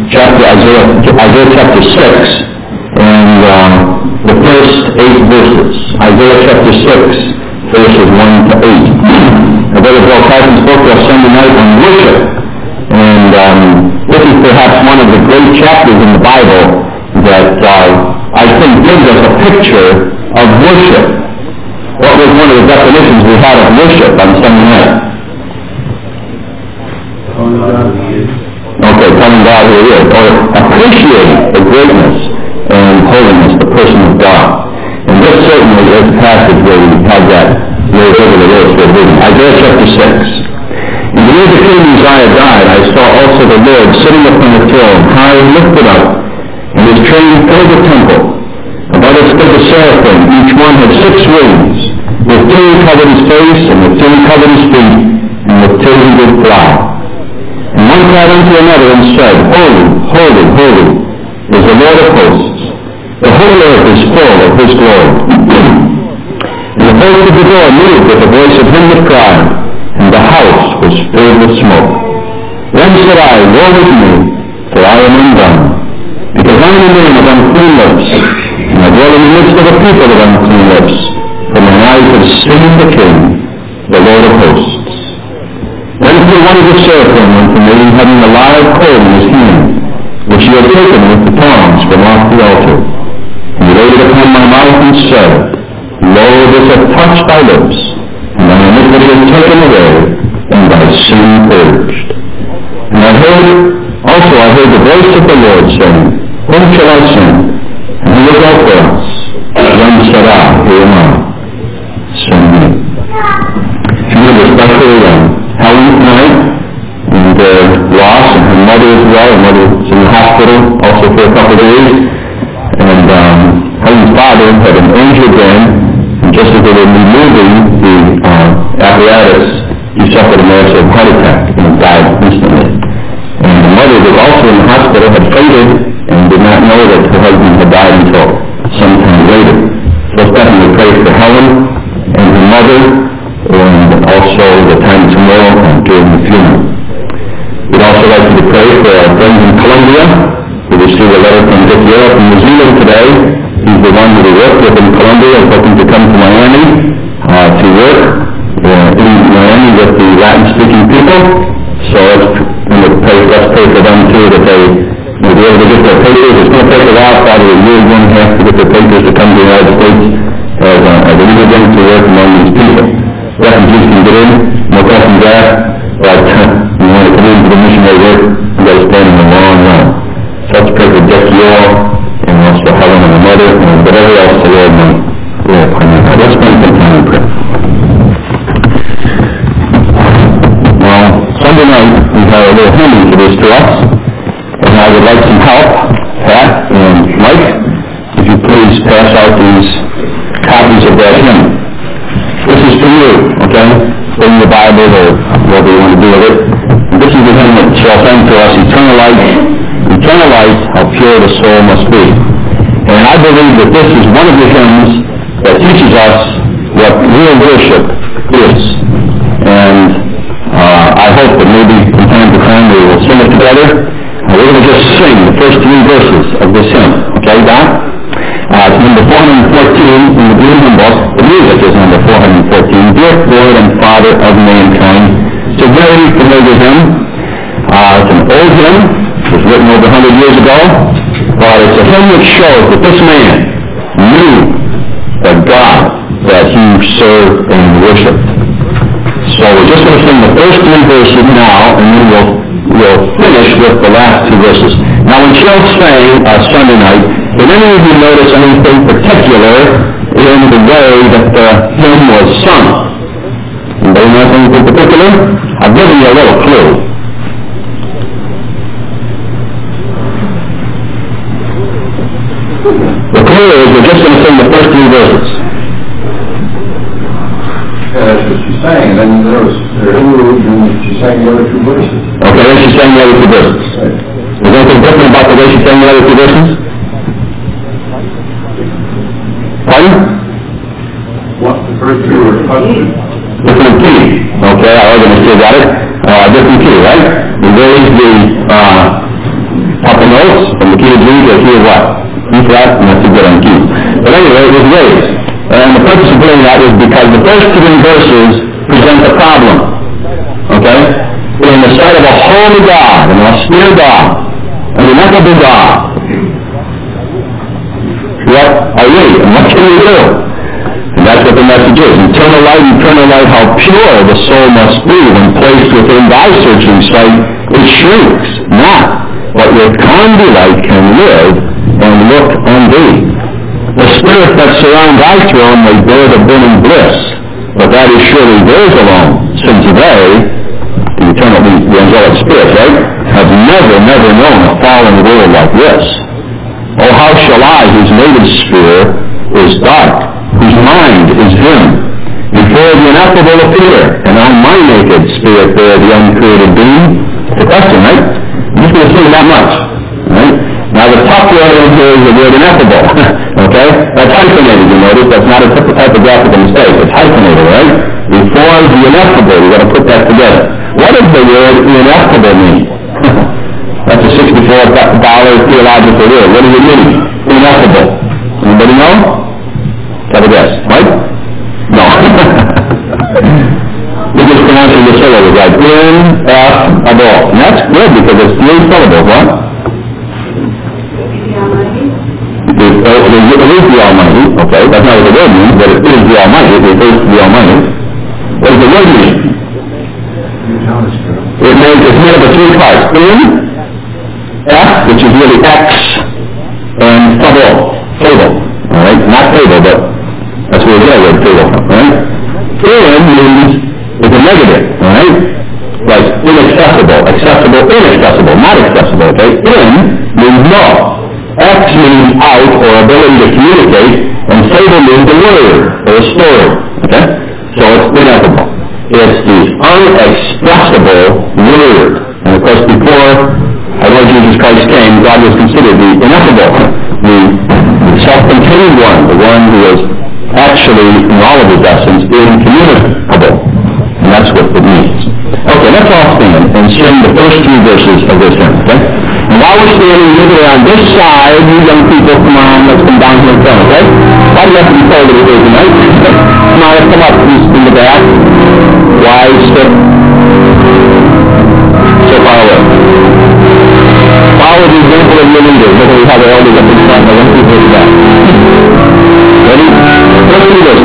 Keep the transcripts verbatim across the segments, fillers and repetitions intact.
chapter Isaiah, Isaiah chapter six, and um, the first eight verses. Isaiah chapter six, verses one to eight. My brother Bill Carson spoke to us Sunday night on worship, and um, this is perhaps one of the great chapters in the Bible that uh, I think gives us a picture of worship. What was one of the definitions we had of worship on Sunday night? Okay, telling God who He is, or appreciating the greatness and holiness, the person of God. And this certainly is a passage where we have that very vividly illustrated. Isaiah chapter six. In the year the king Uzziah died, I saw also the Lord sitting upon a throne, high and lifted up, and His train filled the temple. Above it stood the seraphim, each one had six wings. With two he covered his face, and with two he covered his feet, and with two he did fly. And one cried unto another and said, Holy, holy, holy is the Lord of hosts. The whole earth is full of His glory. And the voice of the door moved with the voice of him that cried, and the house was filled with smoke. Then said I, Woe is me, for I am undone, because I am a man of unclean lips, and I dwell in the midst of a people of unclean lips, for mine eyes have seen the King, the Lord of hosts. Then flew one of the seraphim unto me, having a live coal in his hand, which he had taken with the tongs from off the altar. And he laid it upon my mouth and said, Lo, this hath touched thy lips, and thine iniquity is taken away, and thy sin purged. And I heard, also I heard the voice of the Lord saying, Whom shall I send? And He will go for us. Then said I, Here am I. Send me. Remember, especially um, Helen tonight, and uh, Ross and her mother as well. Her mother was in the hospital also for a couple of days. And um, Helen's father had an angel brain, and just as they were removing the uh, apparatus, he suffered a massive heart attack and died instantly. And the mother was also in the hospital, had fainted, and did not know that her husband had died until sometime later. So let's definitely pray for Helen and her mother, and also the time tomorrow and during the funeral. We'd also like you to pray for our friends in Colombia. We received a letter from Dick Yale from New Zealand today. He's the one that we work with in Colombia, hoping to come to Miami uh, to work uh, in Miami with the Latin-speaking people. So let's pray, let's pray for them too, that they will be able to get their papers. It's going to take a while, probably a year and a half to get their papers to come to the United States as, uh, as an immigrant to work among these people. Refugees can get in, no question that, but uh, you want to come into the missionary work, you've got to stand in a long line. So let's pray for Dick Yale, and also Helen and her mother, and whatever else the Lord might will upon you. Let's spend some time in prayer. Well, Sunday night we had a little hymn introduced to us, and I would like some help. Pat and Mike, if you please pass out these copies of that hymn. This is for you, okay? Bring your Bible or whatever you want to do with it. And this is the hymn that shall sing to us, Eternal Light, Eternal Light, how pure the soul must be. And I believe that this is one of the hymns that teaches us what real worship is. And uh, I hope that maybe from time to time we will sing it together. And we're going to just sing the first three verses of this hymn. Okay, Don? Uh, it's number four hundred fourteen in the Blue Hymn Book. The music is number four hundred fourteen. Dear Lord and Father of mankind. It's a very familiar hymn. Uh, it's an old hymn. It was written over one hundred years ago. But it's a hymn that shows that this man knew the God that he served and worshipped. So we're just going to sing the first three verses now, and then we'll, we'll finish with the last two verses. Now when Cheryl sang uh, Sunday night, did any of you notice anything particular in the way that the hymn was sung? Anybody notice anything particular? I've given you a little clue. The clue is we're just going to sing the first three verses. Yeah, that's what she sang. Then there was her interlude, and she sang the other two verses. Okay, then she sang the other two verses. Right. Is there anything different about the way she sang the other two verses? Pardon? What, the first two were husband. Different key. Okay, I already understood that. Uh, different key, right? We raised the uh, couple notes from the key of G to the key of what? E flat, and that's a good on keys. But anyway, it was raised. And the purpose of doing that was because the first three verses present a problem. Okay? In the sight of a holy God, an austere God, an ineffable God, what are we? And what can we do? And that's what the message is. Eternal light, eternal light, how pure the soul must be when placed within thy searching sight. It shrinks not, but with kindly light can live and look on thee. The spirit that surrounds thy throne may bear the burning bliss, but that is surely theirs alone, since they, the eternal, the, the angelic spirits, right, have never, never known a fallen world like this. Oh, how shall I, whose native sphere is dark, whose mind is dim, before the ineffable appear, and on my naked spirit bear the uncreated being? It's a question, right? I'm just going to say that much, right? Now the top word in here is the word ineffable, okay? That's hyphenated, you notice. That's not a typographical mistake. It's hyphenated, right? Before the ineffable, you've got to put that together. What does the word ineffable mean? That's a sixty-four dollar theological word. What does it mean? Ineffable. Anybody know? Have a guess, right? No. We're just pronouncing the syllables like in-f-able. And that's good because it's three syllables, what? It, it is the Almighty, okay? That's not what the word means, but it is the Almighty. It refers to the Almighty. What does the word mean? It means it's made up of three parts. In, F, which is really X, and fable, fable, all right? Not fable, but that's where we get our word fable from, all right? In means it's a negative, all right? Like inaccessible, accessible, inaccessible, not accessible, okay? In means no. X means out, or ability to communicate, and fable means a word, or a story, okay? So it's ineffable. It's the unexpressible word. And of course, before our Lord Jesus Christ came, God was considered the ineffable, the self-contained one, the one who was actually, in all of his essence, incommunicable. And that's what it means. Okay, let's all stand and sing the first three verses of this hymn, okay? And while we're standing either on this side, you young people, come on, let's come down here in front, okay? Why do you have to be told that it is tonight? Come on, let's come up in the back. Why sit so far away? Follow the example of your leaders. Look at how the elders up in front, the young people in the back. Ready? Let's do this.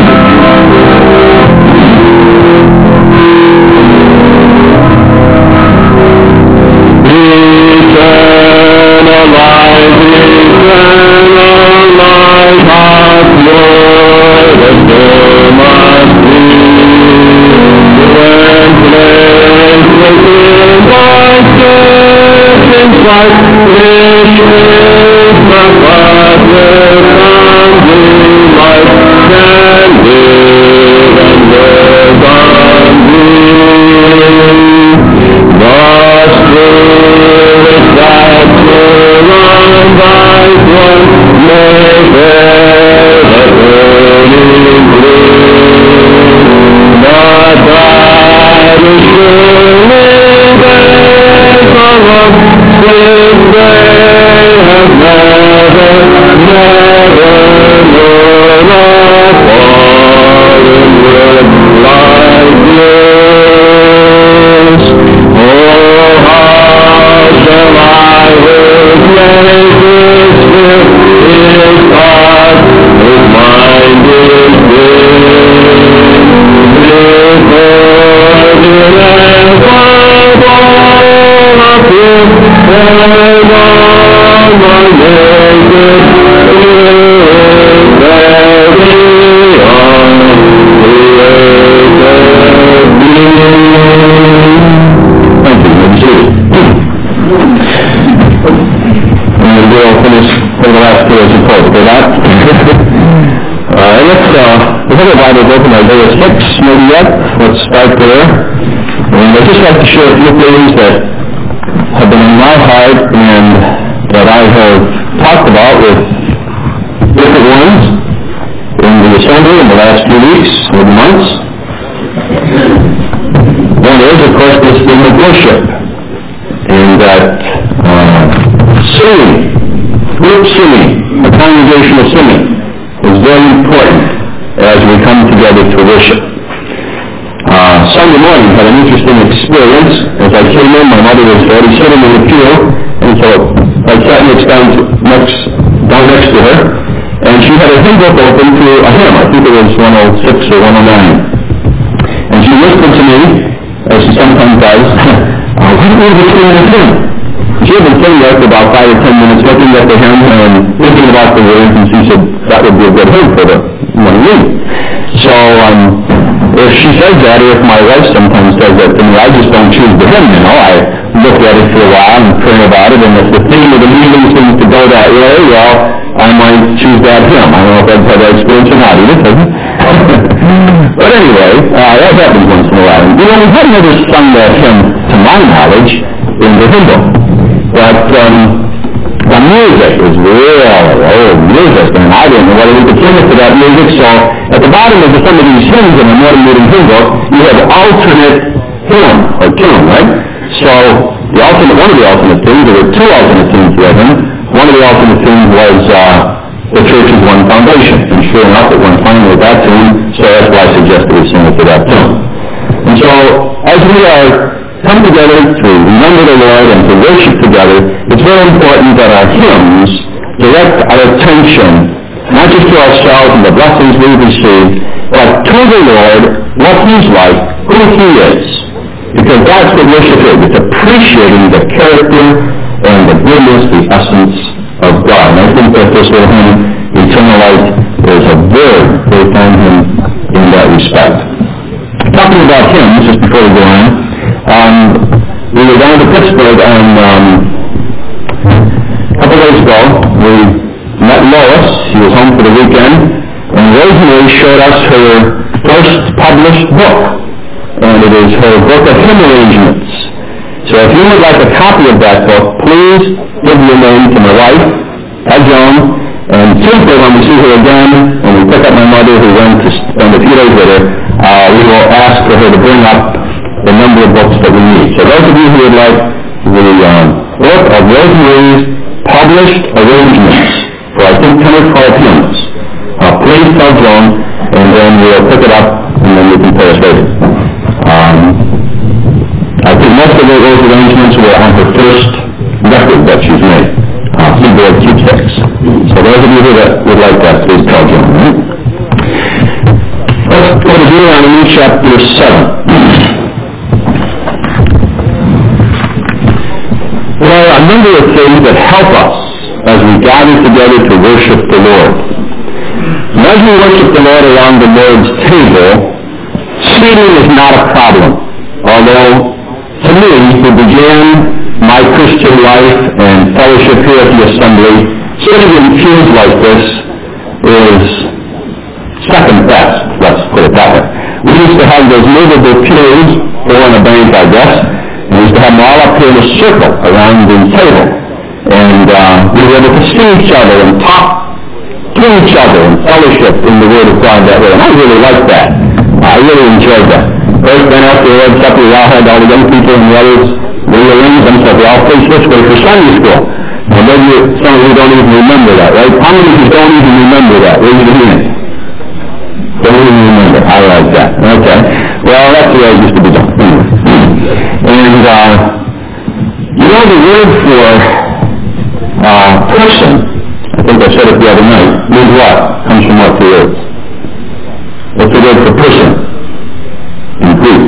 Let's start there. And I'd just like to share a few things that have been in my heart and that I have talked about with different ones in the assembly in the last few weeks or months. One is, of course, this thing of worship. And that uh, Singing, group singing, a congregational singing is very important as we come together to worship. Uh, Sunday morning had an interesting experience. As I came in, my mother was already sitting in the pew, and so I sat next down next, down next to her, and she had a hymn book open to a hymn. I think it was one oh six or one oh nine. And she whispered to me, as she sometimes does, uh, what do you think of this hymn? She had been sitting there for about five or ten minutes looking at the hymn and thinking about the words, and she said that would be a good hymn for the one week. So um, if she says that, or if my wife sometimes says that to me, I just don't choose the hymn, you know. I look at it for a while and pray about it, and if the theme of the meeting seems to go that way, well, I might choose that hymn. I don't know if I've had that experience or not either. But anyway, uh, that happens once in a while. You know, we hadn't ever sung that hymn, to my knowledge, in the hymn book. But um, the music is real old music, and I didn't know whether we could sing it to that music, so at the bottom of some of these hymns in the Morning Meeting hymn book, you have alternate hymn, or tune, right? So the alternate, one of the alternate tunes, there were two alternate tunes written. One of the alternate tunes was uh, The Church's One Foundation, and sure enough it went finally with that tune, so that's why I suggested we sing it to that tune. And so, as we are come together to remember the Lord and to worship together, it's very important that our hymns direct our attention not just to ourselves and the blessings we've received, but to the Lord, what He's like, who He is. Because that's what worship is. It's appreciating the character and the goodness, the essence of God. And I think that this little hymn, Eternal Light, is a very, very fine hymn in that respect. Talking about hymns, just before we go on, um, we were down to Pittsburgh on um, a couple days ago. We met Lois. She was home for the weekend, and Rosemary showed us her first published book, and it is her book of hymn arrangements. So if you would like a copy of that book, please give your name to my wife, Ted Joan, and Tuesday when we see her again, and we pick up my mother who went to spend a few days with her, uh, we will ask for her to bring up the number of books that we need. So those of you who would like the um, book of Rosemary's published arrangements for I think ten or twelve hymns, uh, please tell Joan, and then we'll pick it up, and then we can pay us later. Um, I think most of those arrangements were on her first record that she's made, uh, keyboard keepsakes. So those of you who that would like that, please tell Joan. Right? Let's go to Deuteronomy chapter seven. There are a number of things that help us as we gather together to worship the Lord. And as we worship the Lord around the Lord's table, seating is not a problem. Although, to me, who began my Christian life and fellowship here at the Assembly, sitting in pews like this is second best, let's put it that way. We used to have those movable pews, or in a bank, I guess, and we used to have them all up here in a circle around the table. And uh, we were able to see each other and talk to each other and fellowship in the Word of God that way. And I really liked that. I really enjoyed that. First, then after the Lord's Supper, we all had all the young people and the others rearrange themselves. We all face this way for Sunday school. And maybe some of you don't even remember that, right? How many of you don't even remember that? Raise your hand. Don't even remember. I like that. Okay. Well, that's the way it used to be done. And, uh, you know the word for uh, person, I think I said it the other night, means what? Comes from what two words? What's the word for person in Greek?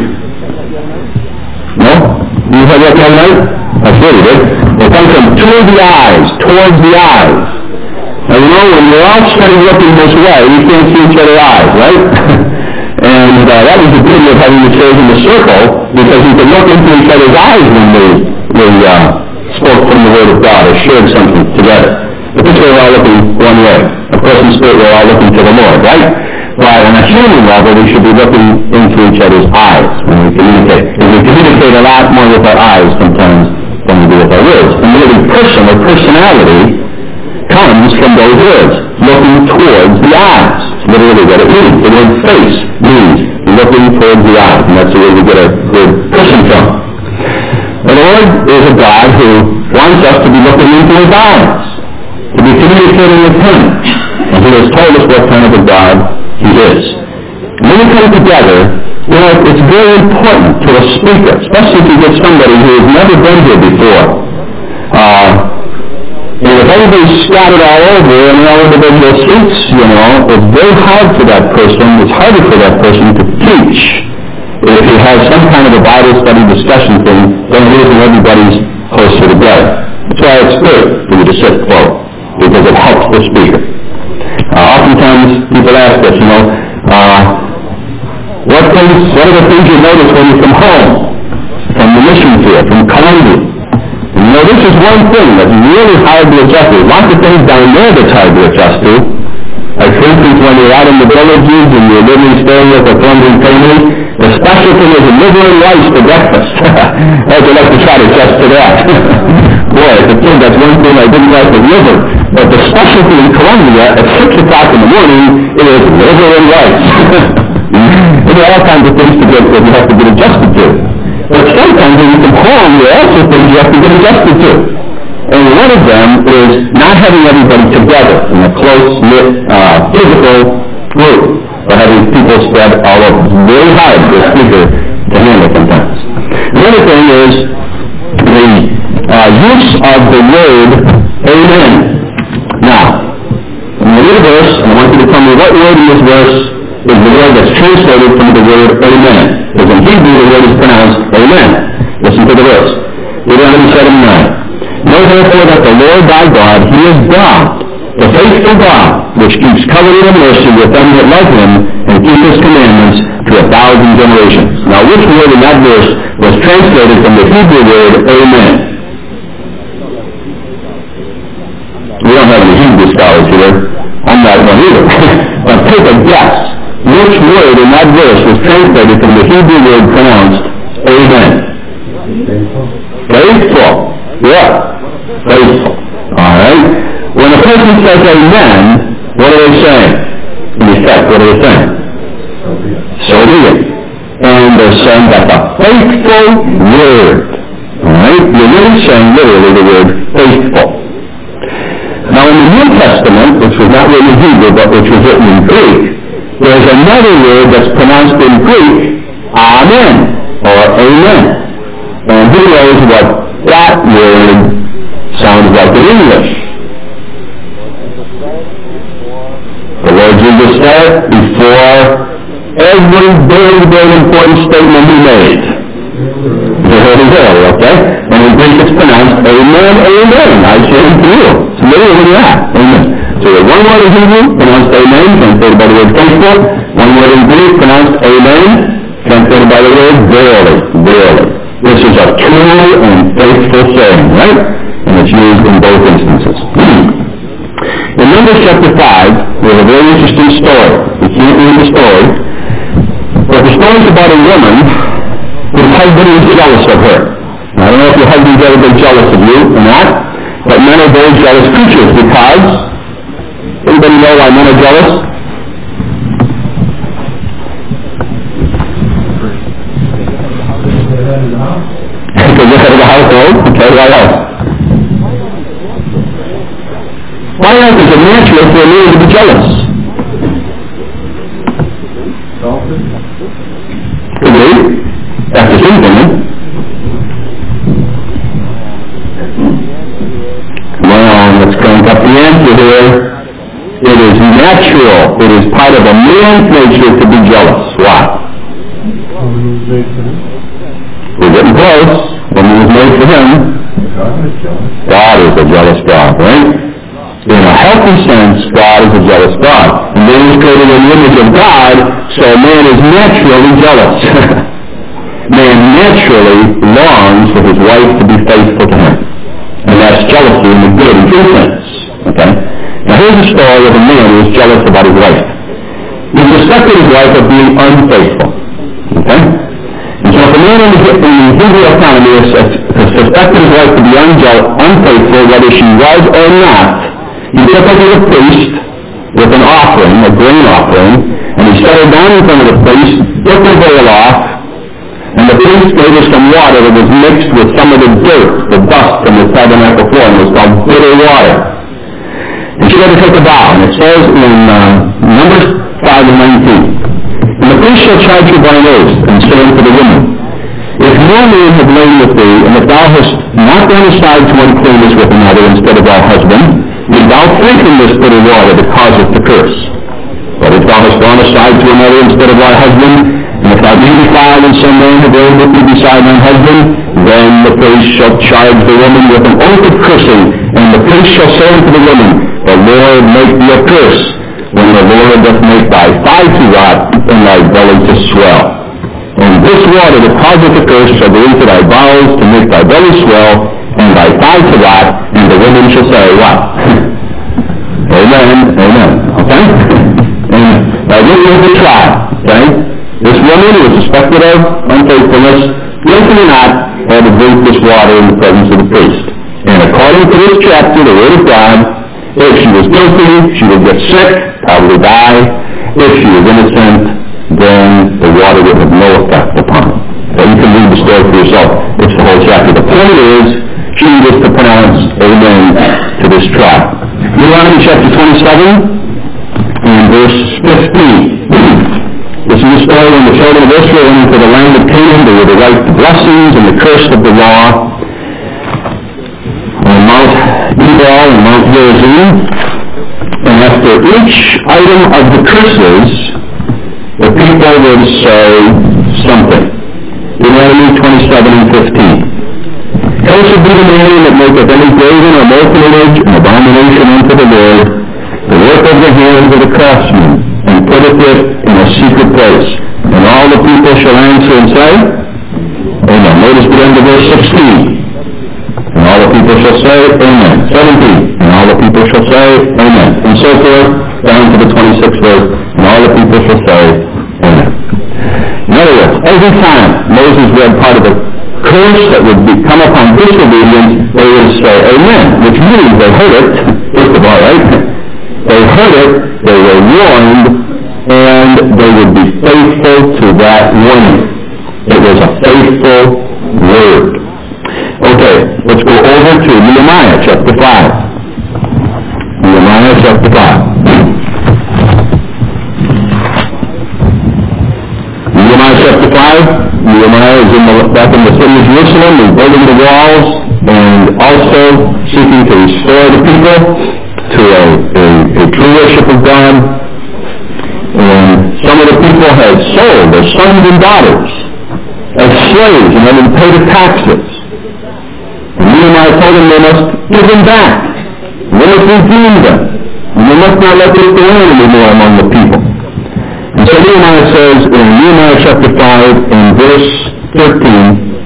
No? You heard that the other night? I said it did. It comes from toward the eyes, towards the eyes. Now you know, when we're all sitting looking this way, we can't see each other's eyes, right? And uh, that was the beauty of having the chairs in the circle, because you could look into each other's eyes when we, we uh, spoke from the Word of God or shared something together. But this way we're all looking one way. Of course, in spirit we're all looking to the Lord, right? But on a human level, we should be looking into each other's eyes when we communicate. And we communicate a lot more with our eyes sometimes than we do with our words. And really, person or personality comes from those words, looking towards the eyes. It's literally what it means. The word face means looking towards the eyes, and that's the way we get our word person from. The Lord is a God who wants us to be looking into his eyes, to be communicating with him. And he has told us what kind of a God he is. When we come together, you know, it's very important to a speaker, especially if you get somebody who has never been here before. Uh, and if everybody's scattered all over and all individual seats, you know, it's very hard for that person, it's harder for that person to teach if he has some kind of a Bible study discussion thing than it is when everybody's closer together. That's why it's good for you to sit close, because it helps the speaker. Uh, oftentimes people ask us, you know, uh, what things, what are the things you notice when you come home from the mission field, from Columbia? And, you know, this is one thing that's really hard to adjust to. Lots of things down there that's hard to adjust to. Like, for instance, when you're out in the villages and you're living, staying with a friend and family, the special thing is a liver and rice for breakfast. I'd like to try to adjust to that. Boy, it's a thing, that's one thing I didn't like the liver. But the specialty in Columbia at six o'clock in the morning is liver and rice. There are all kinds of things to get that you have to get adjusted to. But sometimes when you come home, there are also things you have to get adjusted to. And one of them is not having everybody together in a close-knit uh, physical group, but having people spread all over. It's very hard for a speaker to handle sometimes. The other thing is the uh, use of the word amen. Now, when you read a verse, and I want you to tell me what word in this verse is the word that's translated from the word amen. Because in Hebrew the word is pronounced amen. Listen to the verse. Deuteronomy seven nine. Know therefore that the Lord thy God, he is God, the faithful God, which keeps covenant and mercy with them that love him and keep his commandments to a thousand generations. Now which word in that verse was translated from the Hebrew word amen? We don't have any Hebrew scholars here. I'm not one either. But take a guess. Which word in that verse was translated from the Hebrew word pronounced amen? Faithful. Faithful. Yeah. Faithful. Alright. When a person says amen, what are they saying? In effect, what are they saying? So be it. And they're saying that's a faithful word. Alright? You're really saying literally the word faithful. Now in the New Testament, which was not written in Hebrew, but which was written in Greek, there's another word that's pronounced in Greek, amen, or amen. And who knows what that word sounds like in English? The Lord Jesus said before every very, very important statement he made. You heard it there, okay? And in Greek it's pronounced amen, amen. I say it to you. It's literally that. Amen. So there's one word in Hebrew pronounced amen, translated by the word faithful. One word in Greek pronounced amen, translated by the word verily. Verily. This is a true and faithful saying, right? And it's used in both instances. In Numbers chapter five, there's a very interesting story. You can't read the story, but the story is about a woman whose husband is jealous of her. Now, I don't know if your husband's ever been jealous of you or not, but men are very jealous creatures because, anybody know why men are jealous? Because they're head of the household. Okay, why else? Why else is it natural for a man to be jealous? Could be. That's the same thing, eh? Come on, let's crank up the answer here. It is natural. It is part of a man's nature to be jealous. Why? We're getting close. When he was made for him, God is a jealous God, right? In a healthy sense, God is a jealous God. Man is created in the image of God, so man is naturally jealous. Man naturally longs for his wife to be faithful to him. And that's jealousy in the good and true sense. Okay? Now here's a story of a man who was jealous about his wife. He suspected his wife of being unfaithful. Okay? And so if a man in the, in the Hebrew economy suspected his wife to be unfaithful, whether she was or not, he took her to the priest with an offering, a grain offering, and he set her down in front of the priest, took her veil off, and the priest gave her some water that was mixed with some of the dirt, the dust from the tabernacle floor, and it was called bitter water. And she had to take a vow, and it says in uh, Numbers five and nineteen, "And the priest shall charge you by an oath, and say unto the woman, If no man have lain with thee, and if thou hast not gone aside to uncleanness with another instead of thy husband, if thou drink in this bitter water that causeth the curse. But if thou hast gone aside to another instead of thy husband, and if thou be defiled and some man have lain with thee beside thine husband, then the priest shall charge the woman with an oath of cursing, and the priest shall say unto the woman, The Lord make thee a curse, when the Lord doth make thy thigh to rot, and thy belly to swell. And this water that causeth the curse shall go into thy bowels to make thy belly swell, and thy thigh to rot, and the woman shall say," what? Amen, amen, okay? And now this is the trial, okay? This woman who was suspected of unfaithfulness, guilty or not, had to drink this water in the presence of the priest. And according to this chapter, the Word of God, if she was guilty, she would get sick, probably die. If she was innocent, then the water would have no effect upon her. So you can read the story for yourself. It's the whole chapter. The point is, she was to pronounce amen to this trial. Deuteronomy chapter twenty-seven and verse fifteen. This is the story when the children of Israel went into the land of Canaan. They were to write the blessings and the curse of the law on Mount Ebal and Mount Gerizim. And after each item of the curses, the people would say something. Deuteronomy twenty-seven and fifteen. Cursed be the man that maketh any graven or molten image, an abomination unto the Lord, the work of the hands of the craftsman, and putteth it in a secret place. And all the people shall answer and say, Amen. Notice the end of verse sixteen. And all the people shall say, Amen. seventeen. And all the people shall say, Amen. And so forth, down to the twenty-sixth verse. And all the people shall say, Amen. In other words, every time Moses read part of the curse that would be, come upon disobedience, they would say amen, which means they heard it, first of all, right? They heard it, they were warned, and they would be faithful to that warning. It was a faithful word. Okay, let's go over to Nehemiah chapter five. Nehemiah chapter five. Nehemiah chapter five, Nehemiah is in the, back in the city of Jerusalem, and building the walls, and also seeking to restore the people to a, a, a true worship of God. And some of the people had sold their sons and daughters as slaves and had them pay the taxes. And Nehemiah told them they must give them back. And they must redeem them. And they must not let this go on anymore among the people. And so Nehemiah says in Nehemiah chapter five and verse thirteen,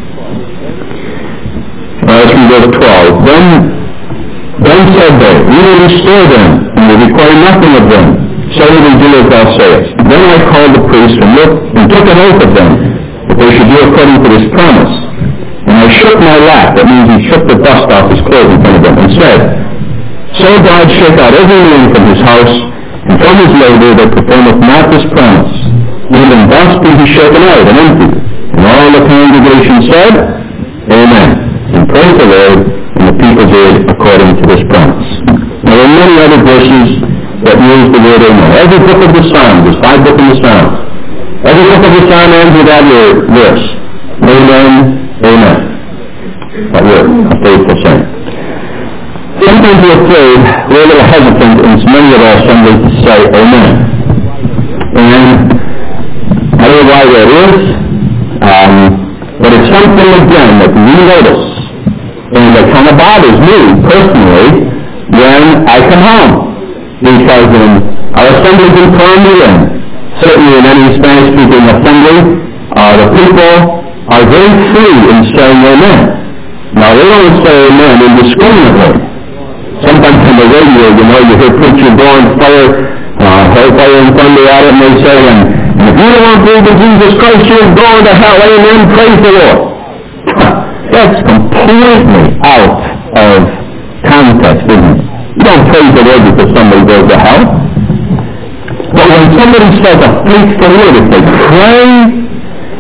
uh, let's read verse twelve, Then, then said they, We will restore them, and will require nothing of them, so they will do as thou sayest. Then I called the priests and looked, and took an oath of them, that they should do according to this promise. And I shook my lap, that means he shook the dust off his clothes in front of them, and said, So God shake out every man from his house, and from his labor that performeth not this promise. Even thus be he shaken out and emptied. And all the congregation said, Amen. And praise the Lord, and the people did according to this promise. Now there are many other verses that use the word Amen. Every book of the Psalms, there's five books in the Psalms. Every book of the Psalm ends with that word, verse. Amen, Amen. That word, a faithful saying. Sometimes we're afraid, we're a little hesitant in many of our assemblies to say Amen. And I don't know why that is, um, but it's something again that we notice and that kind of bothers me personally when I come home. Because in our assemblies in Columbia, and certainly in any Spanish-speaking assembly, uh, the people are very free in saying Amen. Now they don't say Amen indiscriminately. Sometimes on the radio, you know, you hear preachers blowing fire, uh, hellfire and thunder at it, and they say, and, and if you don't believe in Jesus Christ, you're going to hell. Amen. Praise the Lord. That's completely out of context, isn't it? You don't praise the Lord because somebody goes to hell. But when somebody says a faithful word, if they pray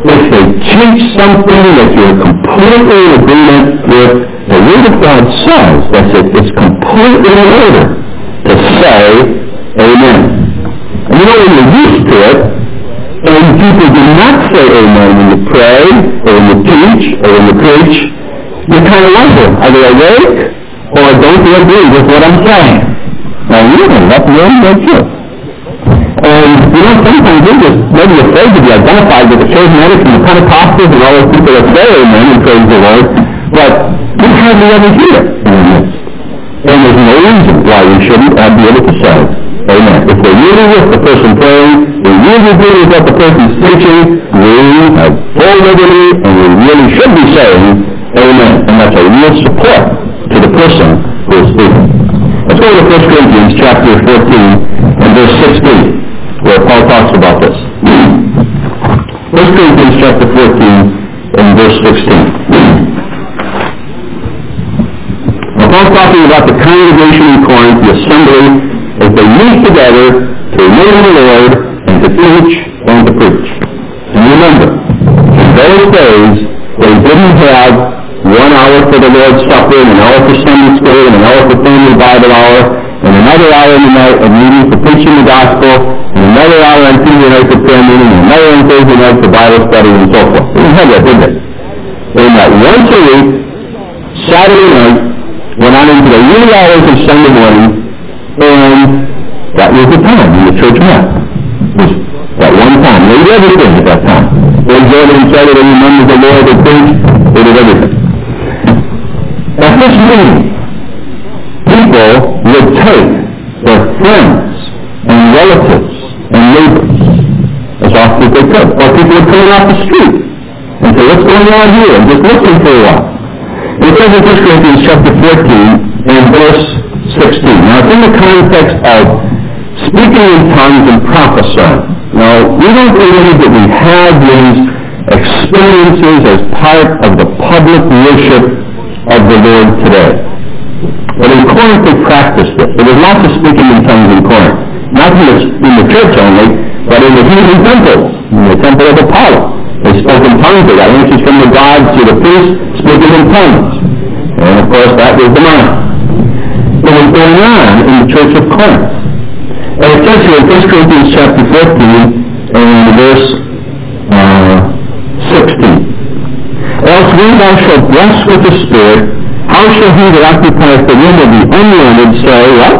if they teach something that you're completely in agreement with, the Word of God says that it's completely in order to say amen. And you know, when you're used to it, and people do not say amen when you pray, or when you teach, or when you preach, you kind of wonder, are they awake, or don't they agree with what I'm saying? Now, you know, that's really not true. And, you know, sometimes we're just maybe afraid to be identified with the charismatics and the Pentecostals and all those people that say amen and praise the Lord, but we hardly ever hear it in our midst. And there's no reason why we shouldn't be able to say amen. If we're really with the person praying, we really agree with what the person's teaching, we have full liberty, and we really should be saying amen. And that's a real support to the person who is speaking. Let's go to First Corinthians chapter fourteen and verse sixteen, where Paul talks about this. First Corinthians chapter fourteen and verse sixteen. Now Paul's talking about the congregation in Corinth, the assembly, as they meet together to remember the Lord and to teach and to preach. And remember, in those days, they didn't have one hour for the Lord's Supper, and an hour for Sunday school, and an hour for family Bible hour, and another hour in the night of meeting for preaching the gospel, and another hour on Tuesday night for prayer meeting, and another on Thursday night for Bible study, and so forth. They didn't have that, did they? They met once a week, Saturday night, went on into the wee hours of Sunday morning, and that was the time when the church met. It was that one time. They did everything at that time. They exhorted each other, they remembered the Lord, they preached, they did everything. At this meeting, people would take their friends and relatives and neighbors as often as they could. Or people would come in off the street and say, what's going on here? And just listen for a while. And it says in First Corinthians chapter fourteen and verse sixteen. Now it's in the context of speaking in tongues and prophesying. Now we don't believe that we have these experiences as part of the public worship of the Lord today. But in Corinth they practiced it. There was lots of speaking in tongues in Corinth. Not in the, in the church only, but in the heathen temples, in the temple of Apollo. They spoke in tongues. They got answers from the gods to the priests speaking in tongues. And of course that was demonic. It was going on in the church of Corinth. And it says here in First Corinthians chapter fourteen and verse uh, sixteen. Else when thou shalt bless with the Spirit, how shall he that occupies the room of the unlearned say, what?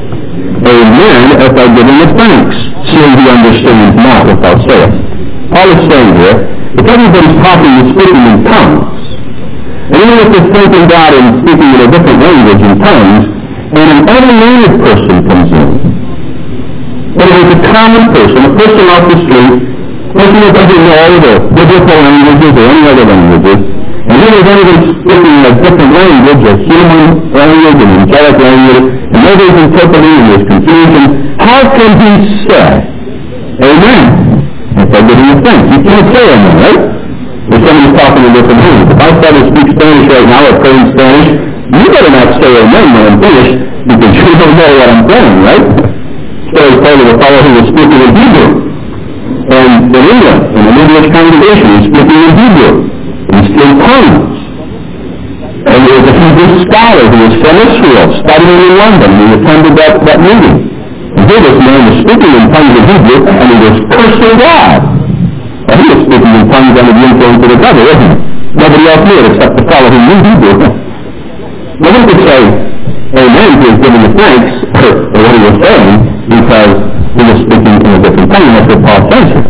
Amen, if I give him the thanks, seeing he understands not what thou sayest. Paul is saying here, if everybody's talking and speaking in tongues, and even if they're thanking God and speaking in a different language in tongues, and an unlearned person comes in, but if it's a common person, a person off the street, a person that doesn't know the biblical languages or any other languages, and then there's anyone speaking a different language, a human language, an angelic language, and nobody's interpreting and there's confusion, how can he say, amen? If I give him a thanks. You can't say amen, right? If somebody's talking in different language. If I start to speak Spanish right now or pray in Spanish, you better not say amen when I'm finished, because you don't know what I'm saying, right? So it's part of the fellow who was speaking in Hebrew. And in England, in an English congregation, he's speaking in Hebrew. He's in tongues. And there was a Hebrew scholar who was from Israel, studying in London, and he attended that, that meeting. And here this man was speaking in tongues in Hebrew, and he was cursing God. And he was speaking in tongues under the influence of the devil, wasn't he? Nobody else knew it except the fellow who knew Hebrew. Nobody could say amen to his giving the thanks for what he was saying, because he was speaking in a different tongue. That's what Paul says here.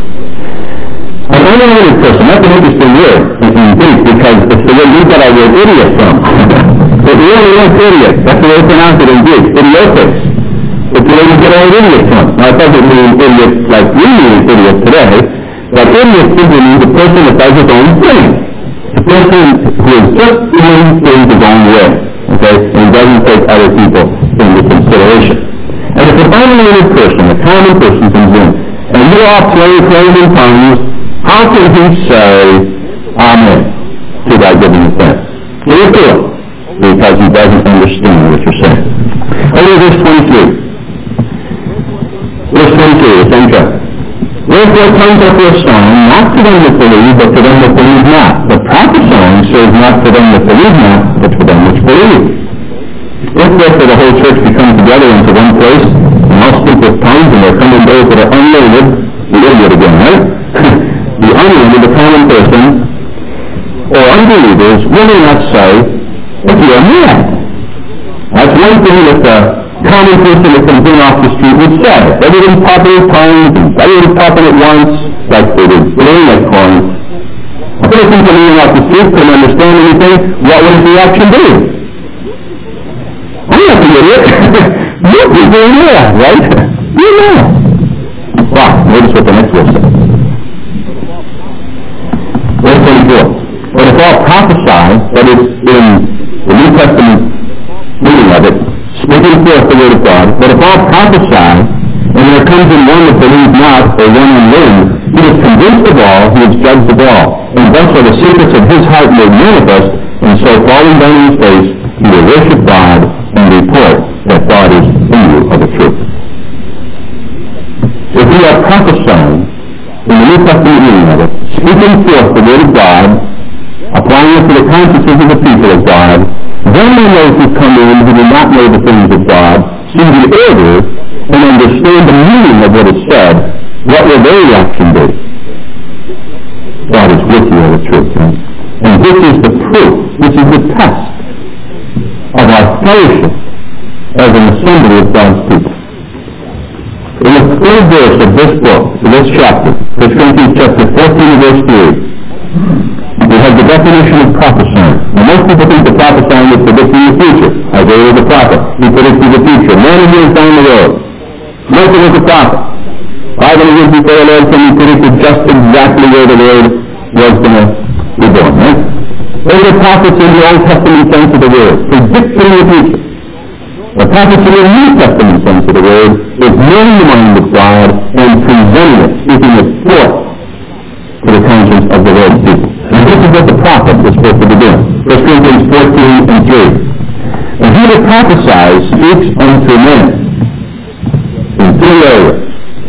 An unlearned person, that's an interesting word in Greek, because it's the word we get our word idiot from. It really is idiot. That's the way they pronounce it in Greek, idiotes. It's the way we get our word idiot from. Now it doesn't mean idiot like we mean idiot today, but idiot simply means a person that does his own thing. A person who is just doing things his own way, okay, and doesn't take other people into consideration. And if an unlearned person, a common person comes in, and you're all playing, playing in tongues, how can he say amen to thy giving of thanks? He can't do it, because he doesn't understand what you're saying. Over verse twenty-three. Verse twenty-three, the same chapter. Wherefore Therefore tongues are for a sign, not to them that believe, but to them that believe not. But prophesying serves not for them that believe not, but for them which believe. If therefore the whole church be come together into one place, and all speak with tongues, and there come in those that are unlearned, the idiot again, right? The unlearned, the common person, or unbelievers, will they not say, if you are mad? That's one thing that the common person that comes in off the street would say. Everybody's popping in tongues, and everybody's popping at once, like they did blowing like corn. If a person coming in off the street couldn't understand anything, what would his reaction be? I'm not the idiot. You're doing that, right? You know. Wow, notice what the next verse says. Verse twenty-four. But if all prophesy, that is in the New Testament reading of it, speaking forth the word of God, but if all prophesy, and there comes in one that believes not, or one unlearned, he is convinced of all, he is judged of all. And thus are the secrets of his heart made manifest, and so falling down on his face, he will worship God and report that God is in you of the truth. If we are prophesying in the New Testament reading of it, speaking forth the word of God, applying it to the consciences of the people of God, then when those who come in who do not know the things of God see the order and understand the meaning of what is said, what will their reaction be? God is with you of the truth. And this is the proof, this is the test of our fellowship as an assembly of God's people. In the third verse of this book, this chapter, First Corinthians chapter fourteen, verse three, we have the definition of prophesying. Now, most people think that prophesying is predicting the future. Isaiah was a prophet. He predicted the future. Many years down the road. Moses was a prophet. Five hundred years before the Lord came, he predicted just exactly where the Lord was going to be born. Right? They were prophets in the Old Testament sense of the word, predicting the future. The prophets in the New Testament sense of the word is knowing the mind of God and presenting it, speaking it forth to the conscience of the Lord's people. And this is what the prophet is supposed to be doing. First Corinthians fourteen and three. And he that prophesies speaks unto men in three areas: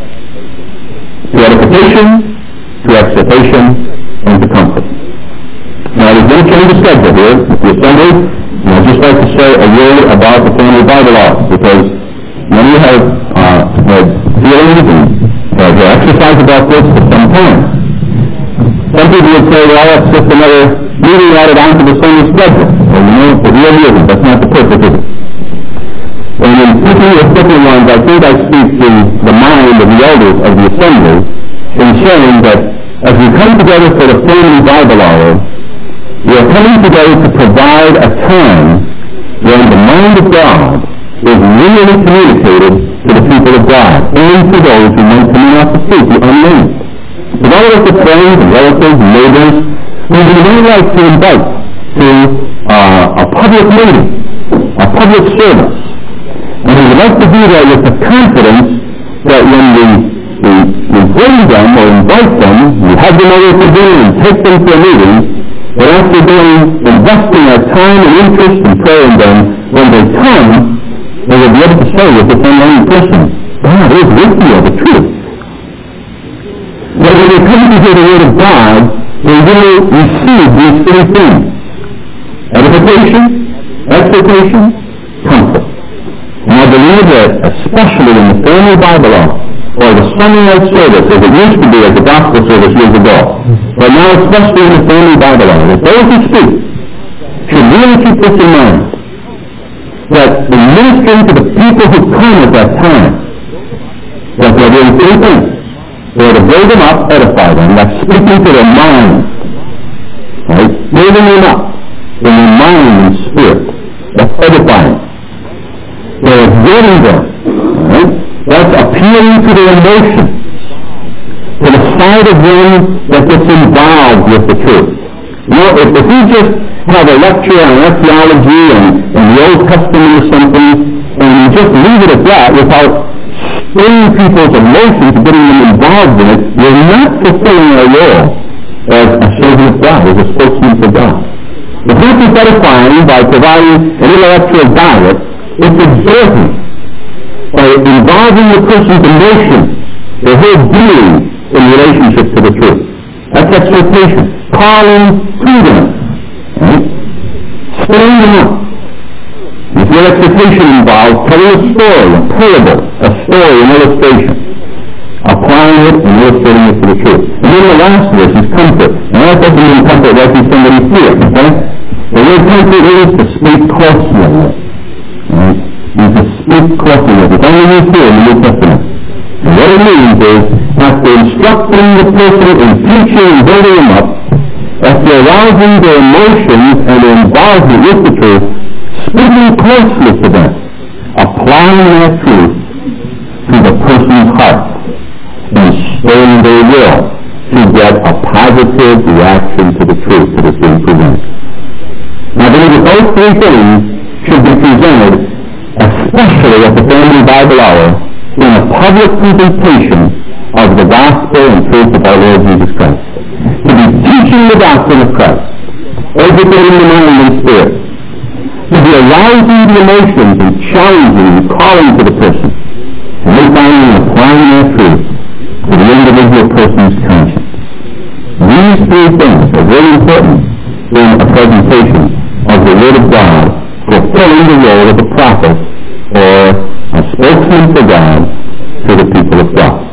to edification, to exhortation, and to comfort. Now there's no change of schedule here with the assembly, and I'd just like to say a word about the family Bible law, because many have uh, had feelings and have exercised about this for some time. Some people would say, well, that's just another meeting added onto the Sunday schedule. Well, you know, it really isn't. That's not the purpose of it. And in speaking of different ones, I think I speak to the mind of the elders of the assembly in saying that as we come together for the family Bible hour, we are coming together to provide a time when the mind of God is really communicated to the people of God and to those who might come in off the street, the unnamed. With all of the friends and relatives and neighbors, we would really like to invite to uh, a public meeting, a public service. And we would like to do that with the confidence that when we, we, we bring them or invite them, we have them over for dinner and take them to a meeting, but after doing, investing our time and interest and prayer in them, when they come, they will be able to say with this unknown person, God is with you of the truth. But when they come to hear the word of God, they will receive these three things: edification, exhortation, comfort. And I believe that especially in the family Bible hour, or the Sunday night service, as it used to be at the gospel service years ago, but now especially in the family Bible hour, that those who speak should really keep this in mind, that in ministering to the people who come at that time, that they're doing three things. They're to build them up, edify them, that's speaking to their mind, right? Building them up in their mind and spirit, that's edifying. They're exhorting them, right? That's appealing to their emotions, to the side of them that gets involved with the truth. You know, if, if we just have a lecture on archaeology and, and the Old Testament or something, and we just leave it at that without stirring people's emotions, getting them involved in it, we're not fulfilling our role as a servant of God, as a spokesman for God. It's not just edifying by providing an intellectual diet, it's exhorting by involving the person's emotions, their whole being, in relationship to the truth. That's exhortation. Calling to them. Right? Stirring them up. If your exhortation involves telling a story, a parable, a story, an illustration, applying it and illustrating it to the truth. And then the last verse is comfort. And that doesn't mean comfort like in somebody's fear, okay? The word comfort means to speak closely of it. Right? Means to speak closely of it. It's only used here in the New Testament. And what it means is, after instructing the person in teaching and building them up, after arousing their emotions and their involvement with the truth, speaking closely to them, applying that truth to the person's heart, and stirring their will to get a positive reaction to the truth that is being presented. Now, I believe that those three things should be presented, especially at the Family Bible Hour, in a public presentation of the gospel and truth of our Lord Jesus Christ. To be teaching the doctrine of Christ, educating the mind and spirit, to be arousing the emotions and challenging and calling to the person, and then finally applying that truth to the individual person's conscience. These three things are very important in a presentation of the Word of God, fulfilling the role of a prophet or a spokesman for God to the people of God.